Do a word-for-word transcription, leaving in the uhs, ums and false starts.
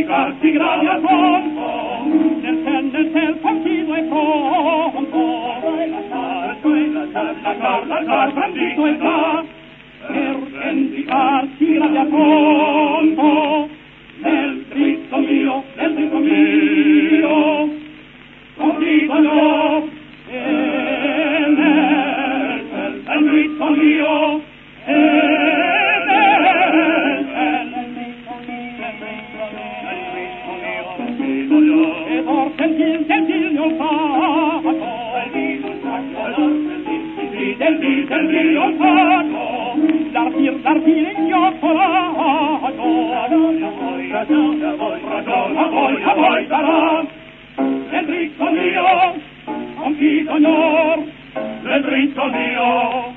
vendicarsi gravi al mondo, nel sen, nel sen continuo e pronto, lasciar, lasciar, lasciar, lasciar, bandito e fa, per vendicarsi gravi al mondo, nel dritto mio, nel dritto mio, condico io, e nel, nel dritto mio, e e por sentil, sentil mio fato, del vil, del vil mio fato, l'artir, l'artir ignottolato, ragione a voi, ragione a voi, a voi sarà, nel dritto mio, confido onor, nel dritto mio,